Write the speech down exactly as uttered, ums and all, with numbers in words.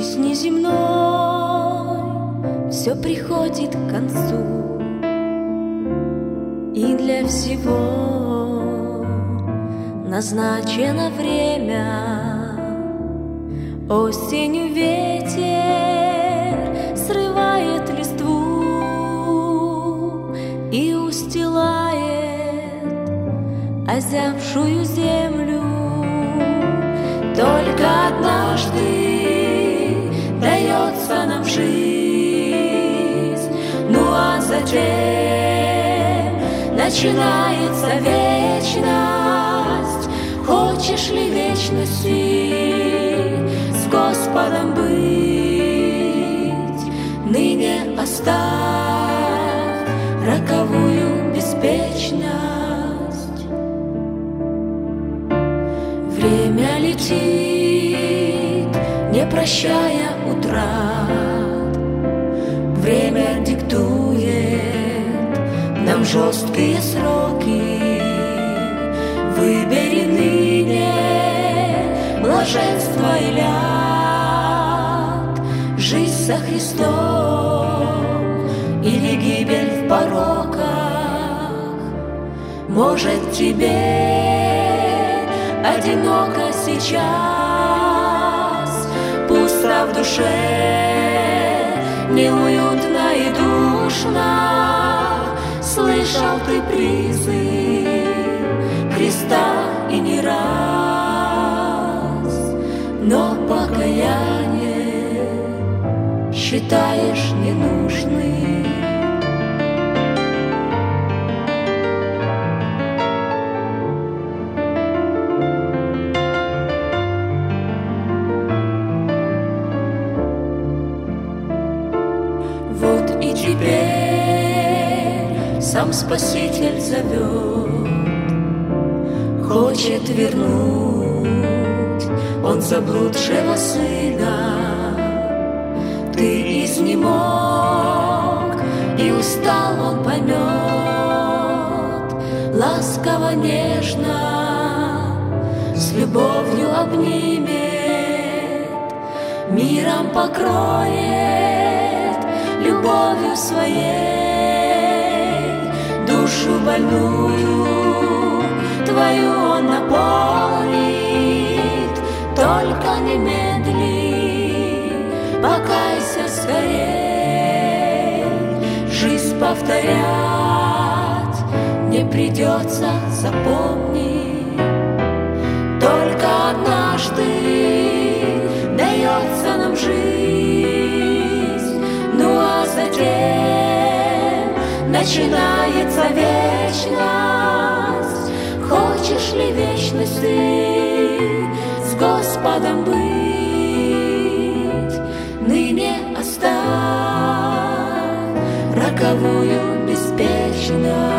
жизни земной все приходит к концу, и для всего назначено время. Осенью ветер срывает листву и устилает озябшую землю. Только однажды дается нам жизнь, ну а затем начинается вечность. Хочешь ли вечности с Господом быть? Ныне оставь роковую беспечность. Время летит, не прощая утрат. Время диктует нам жесткие сроки. Выбери ныне блаженство или ад, жизнь со Христом или гибель в пороках. Может, тебе одиноко сейчас, пусто в душе, неуютно и душно. Слышал ты призыв Христа и не раз, но покаяние считаешь ненужным. Вот и теперь сам Спаситель зовет, хочет вернуть Он заблудшего сына. Ты изнемог и устал, Он поймет, ласково, нежно, с любовью обнимет, миром покроет любовью своей душу больную. Твою Он наполнит, только не медли, покайся скорей. Жизнь повторять не придется, запомни. Только однажды дается нам жизнь, ну а затем начинается вечность. Хочешь ли вечности с Господом быть? Ныне оставь роковую беспечность.